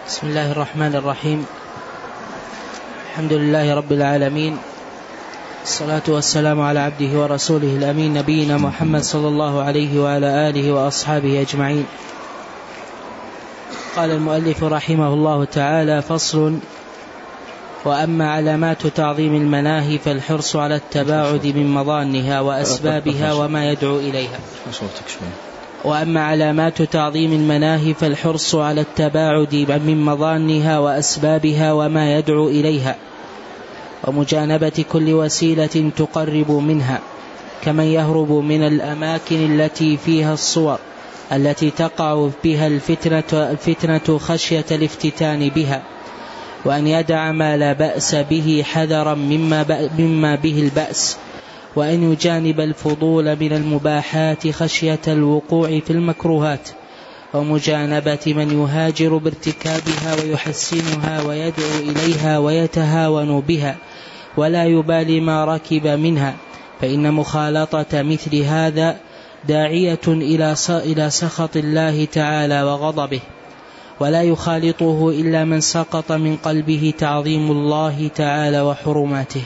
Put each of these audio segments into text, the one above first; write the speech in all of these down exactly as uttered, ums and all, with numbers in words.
بسم الله الرحمن الرحيم. الحمد لله رب العالمين، الصلاة والسلام على عبده ورسوله الأمين نبينا محمد صلى الله عليه وعلى آله وأصحابه أجمعين. قال المؤلف رحمه الله تعالى: فصل: وأما علامات تعظيم المناهي فالحرص على التباعد من مظانها وأسبابها وما يدعو إليها. وأما علامات تعظيم المناهي فالحرص على التباعد من مظانها وأسبابها وما يدعو إليها، ومجانبة كل وسيلة تقرب منها، كمن يهرب من الأماكن التي فيها الصور التي تقع بها الفتنة, الفتنة خشية الافتتان بها، وأن يدع ما لا بأس به حذرا مما, مما به البأس، وأن يجانب الفضول من المباحات خشية الوقوع في المكروهات، ومجانبة من يهاجر بارتكابها ويحسنها ويدعو إليها ويتهاون بها ولا يبالي ما ركب منها، فإن مخالطة مثل هذا داعية إلى سخط الله تعالى وغضبه، ولا يخالطه إلا من سقط من قلبه تعظيم الله تعالى وحرماته.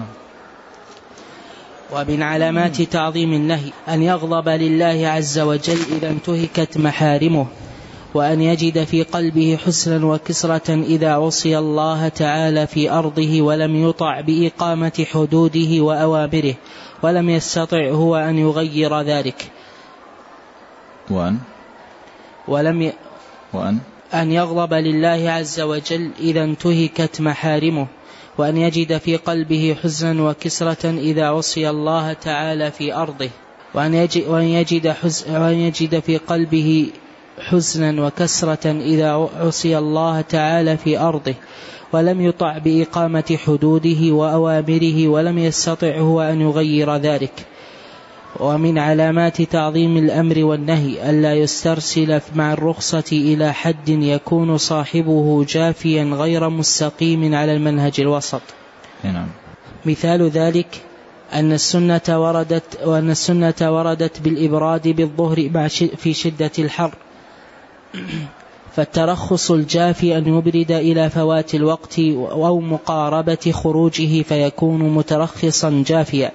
ومن علامات تعظيم النهي أن يغضب لله عز وجل إذا انتهكت محارمه، وأن يجد في قلبه حسنا وكسرة إذا عصي الله تعالى في أرضه ولم يطع بإقامة حدوده وأوامره، ولم يستطع هو أن يغير ذلك. وأن ولم ي... وأن أن يغضب لله عز وجل إذا انتهكت محارمه، وأن يجد في قلبه حزنا وكسرة إذا عصي الله تعالى في أرضه، وأن يجد, وأن يجد, حز... وأن يجد في قلبه حزنا وكسرة إذا عصي الله تعالى في أرضه ولم يطع بإقامة حدوده وأوامره، ولم يستطع هو أن يغير ذلك. ومن علامات تعظيم الأمر والنهي ألا يسترسل مع الرخصة إلى حد يكون صاحبه جافيا غير مستقيم على المنهج الوسط. نعم. مثال ذلك أن السنة وردت وأن السنة وردت بالإبراد بالظهر في شدة الحر، فالترخص الجافي أن يبرد إلى فوات الوقت أو مقاربة خروجه فيكون مترخصا جافيا.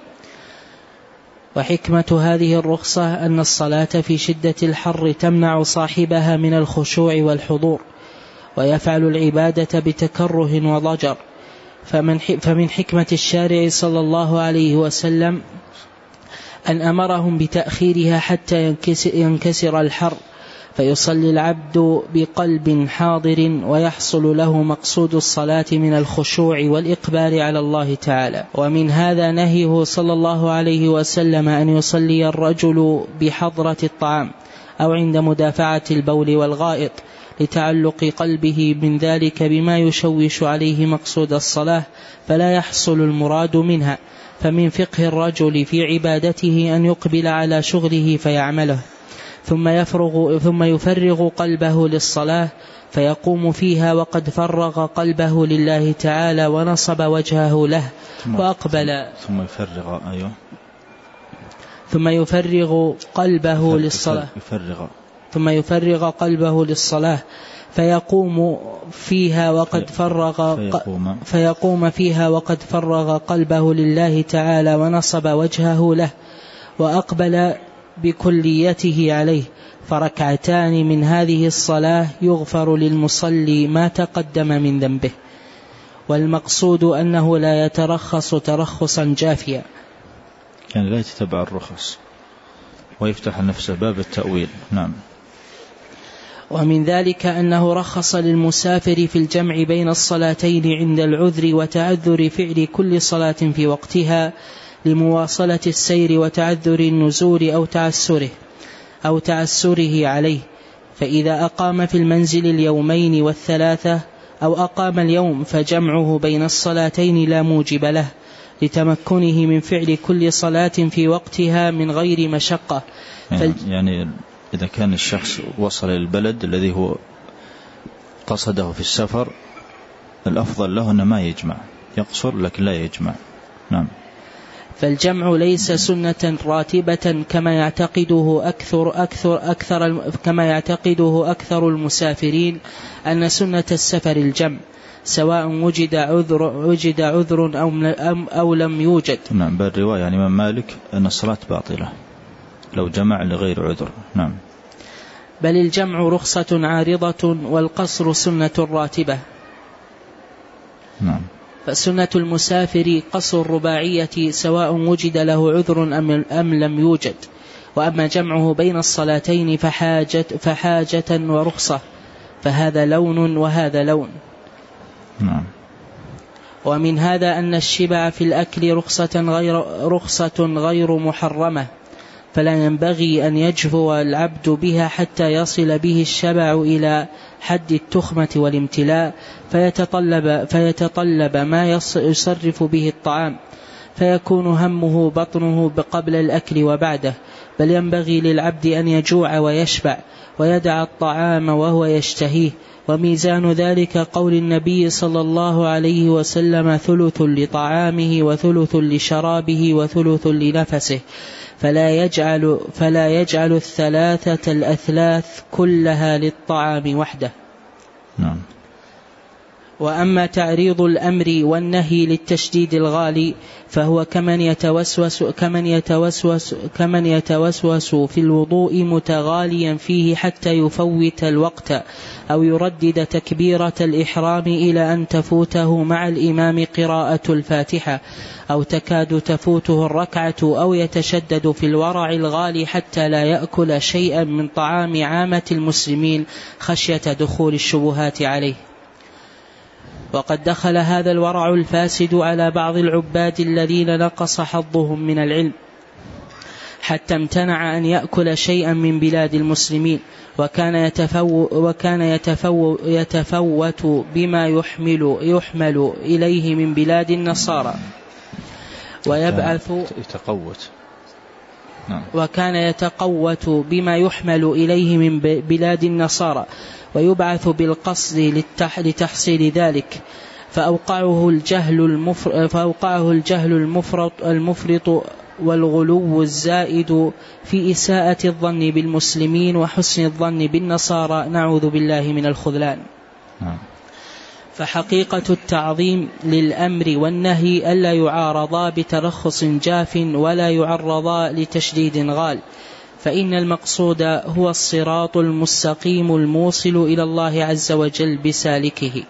وحكمة هذه الرخصة أن الصلاة في شدة الحر تمنع صاحبها من الخشوع والحضور، ويفعل العبادة بتكره وضجر، فمن فمن حكمة الشارع صلى الله عليه وسلم أن أمرهم بتأخيرها حتى ينكسر الحر، فيصلي العبد بقلب حاضر ويحصل له مقصود الصلاة من الخشوع والإقبال على الله تعالى. ومن هذا نهيه صلى الله عليه وسلم أن يصلي الرجل بحضرة الطعام أو عند مدافعة البول والغائط، لتعلق قلبه من ذلك بما يشوش عليه مقصود الصلاة فلا يحصل المراد منها. فمن فقه الرجل في عبادته أن يقبل على شغله فيعمله، ثم يفرغ ثم يفرغ قلبه للصلاة فيقوم فيها وقد فرغ قلبه لله تعالى ونصب وجهه له وأقبل ثم يفرغ أيوه ثم يفرغ قلبه للصلاة يفرغ ثم يفرغ قلبه للصلاة فيقوم فيها وقد فرغ فيقوم, فيقوم فيها وقد فرغ قلبه لله تعالى ونصب وجهه له وأقبل بكليته عليه، فركعتان من هذه الصلاة يغفر للمصلي ما تقدم من ذنبه. والمقصود أنه لا يترخص ترخصا جافيا، يعني لا يتبع الرخص ويفتح نفسه باب التأويل. نعم. ومن ذلك أنه رخص للمسافر في الجمع بين الصلاتين عند العذر وتعذر فعل كل صلاة في وقتها لمواصلة السير وتعذر النزول أو تعسره أو تعسره عليه، فإذا أقام في المنزل اليومين والثلاثة أو أقام اليوم فجمعه بين الصلاتين لا موجب له، لتمكنه من فعل كل صلاة في وقتها من غير مشقة. يعني, يعني إذا كان الشخص وصل البلد الذي هو قصده في السفر، الأفضل له أن ما يجمع، يقصر لكن لا يجمع. نعم. فالجمع ليس سنة راتبة كما يعتقده أكثر, أكثر, أكثر, كما يعتقده أكثر المسافرين أن سنة السفر الجمع، سواء وجد عذر, وجد عذر أو, أو لم يوجد. نعم، بالرواية يعني من مالك أن الصلاة باطلة لو جمع لغير عذر. نعم. بل الجمع رخصة عارضة والقصر سنة راتبة. نعم. فسنة المسافر قصر الرباعية سواء وجد له عذر أم لم يوجد، وأما جمعه بين الصلاتين فحاجة, فحاجة ورخصة، فهذا لون وهذا لون. نعم. ومن هذا أن الشبع في الأكل رخصة غير, رخصة غير محرمة، فلا ينبغي أن يجفو العبد بها حتى يصل به الشبع إلى حد التخمة والامتلاء، فيتطلب, فيتطلب ما يصرف به الطعام، فيكون همه بطنه قبل الأكل وبعده. بل ينبغي للعبد أن يجوع ويشبع ويدع الطعام وهو يشتهيه. وميزان ذلك قول النبي صلى الله عليه وسلم: ثلث لطعامه وثلث لشرابه وثلث لنفسه، فلا يجعل, فلا يجعل الثلاثة الأثلاث كلها للطعام وحده. نعم. وأما تعريض الأمر والنهي للتشديد الغالي فهو كمن يتوسوس, كمن يتوسوس, كمن يتوسوس في الوضوء متغاليا فيه حتى يفوت الوقت، أو يردد تكبيرة الإحرام إلى أن تفوته مع الإمام قراءة الفاتحة، أو تكاد تفوته الركعة، أو يتشدد في الورع الغالي حتى لا يأكل شيئا من طعام عامة المسلمين خشية دخول الشبهات عليه. وقد دخل هذا الورع الفاسد على بعض العباد الذين نقص حظهم من العلم حتى امتنع أن يأكل شيئا من بلاد المسلمين، وكان يتفو وكان يتفو يتفوت بما يحمل يحمل إليه من بلاد النصارى ويبعث يتقوت وكان يتقوت بما يحمل إليه من بلاد النصارى ويبعث بالقصد لتحصيل ذلك، فأوقعه الجهل المفرط, فأوقعه الجهل المفرط, المفرط والغلو الزائد في إساءة الظن بالمسلمين وحسن الظن بالنصارى، نعوذ بالله من الخذلان. فحقيقة التعظيم للأمر والنهي ألا يعارضا بترخص جاف ولا يعرضا لتشديد غال، فإن المقصود هو الصراط المستقيم الموصل إلى الله عز وجل بسالكه.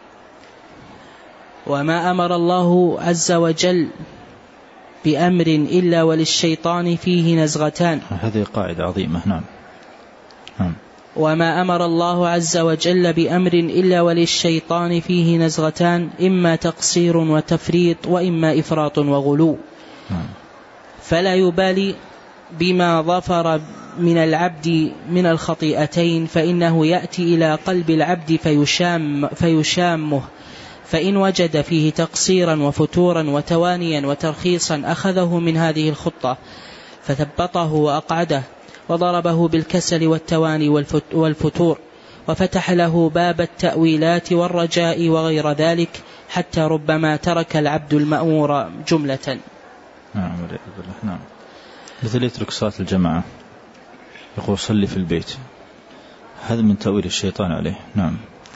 وما أمر الله عز وجل بأمر إلا وللشيطان فيه نزغتان. هذه قاعدة عظيمة. نعم. نعم. وما أمر الله عز وجل بأمر إلا وللشيطان فيه نزغتان، إما تقصير وتفريط وإما إفراط وغلو. نعم. فلا يبالي بما ظفر من العبد من الخطيئتين، فإنه يأتي إلى قلب العبد فيشام فيشامه، فإن وجد فيه تقصيرا وفتورا وتوانيا وترخيصا أخذه من هذه الخطة فثبطه وأقعده وضربه بالكسل والتواني والفتور، وفتح له باب التأويلات والرجاء وغير ذلك، حتى ربما ترك العبد المأمور جملة. نعم. نعم. مثل يترك صلاة الجماعة، يقول صلي في البيت، هذا من تأويل الشيطان عليه. نعم.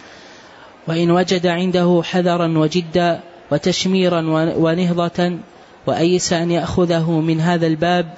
وإن وجد عنده حذرا وجدا وتشميرا ونهضة وأيس أن يأخذه من هذا الباب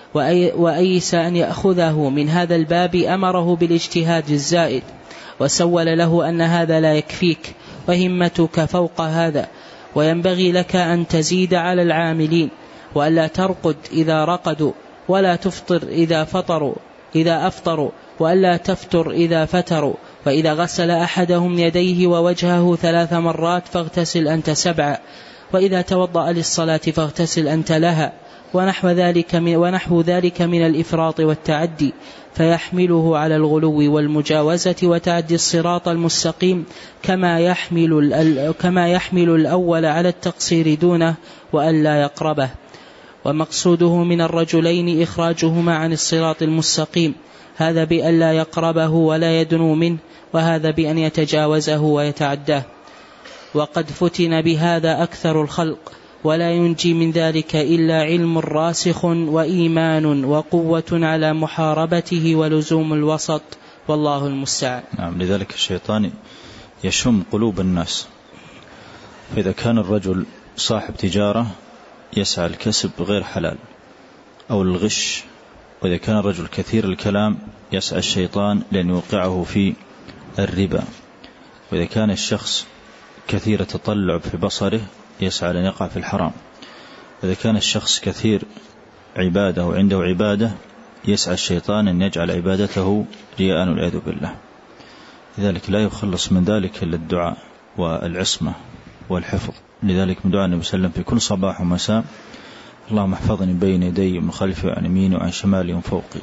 وأيس أن يأخذه من هذا الباب أمره بالاجتهاد الزائد، وسول له أن هذا لا يكفيك وهمتك فوق هذا، وينبغي لك أن تزيد على العاملين، وألا ترقد إذا رقدوا، ولا تفطر إذا فطروا إذا أفطروا، وألا تفتر إذا فتروا، وإذا غسل أحدهم يديه ووجهه ثلاث مرات فاغتسل أنت سبعا، وإذا توضأ للصلاة فاغتسل أنت لها، ونحو ذلك من, ونحو ذلك من الإفراط والتعدي، فيحمله على الغلو والمجاوزة وتعدي الصراط المستقيم، كما يحمل, كما يحمل الأول على التقصير دونه وألا يقربه. ومقصوده من الرجلين إخراجهما عن الصراط المستقيم، هذا بأن لا يقربه ولا يدنو منه، وهذا بأن يتجاوزه ويتعداه. وقد فتن بهذا أكثر الخلق، ولا ينجي من ذلك إلا علم راسخ وإيمان وقوة على محاربته ولزوم الوسط، والله المستعان. نعم. لذلك الشيطان يشم قلوب الناس، فإذا كان الرجل صاحب تجارة يسعى الكسب غير حلال أو الغش، وإذا كان الرجل كثير الكلام يسعى الشيطان لأن يوقعه في الربا، وإذا كان الشخص كثير التطلع في بصره يسعى لأن يقع في الحرام، وإذا كان الشخص كثير عبادة وعنده عبادة يسعى الشيطان أن يجعل عبادته رياء والعياذ بالله. لذلك لا يخلص من ذلك إلا الدعاء والعصمة والحفظ. لذلك من دعاء النبي صلى الله عليه وسلم في كل صباح ومساء: اللهم احفظني بين يدي ومن خلفي وعن يميني وعن شمالي ومن فوقي.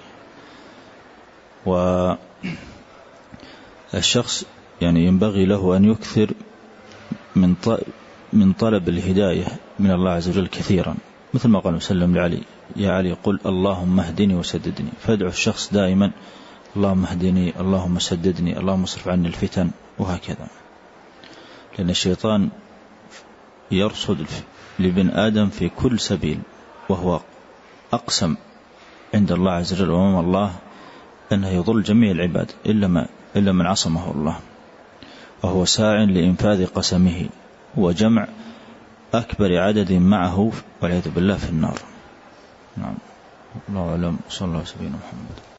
والشخص يعني ينبغي له أن يكثر من من طلب الهداية من الله عز وجل كثيرا، مثل ما قال وسلم لعلي: يا علي قل اللهم اهدني وسددني. فادعو الشخص دائما: اللهم اهدني، اللهم سددني، اللهم اصرف عني الفتن، وهكذا. لأن الشيطان يرصد لابن آدم في كل سبيل، وهو أقسم عند الله عز وجل وأمام الله أنه يضل جميع العباد إلا, ما إلا من عصمه الله، وهو ساع لإنفاذ قسمه وجمع أكبر عدد معه والعياذ بالله في النار. نعم. الله أعلم. صلى الله عليه وسلم محمد.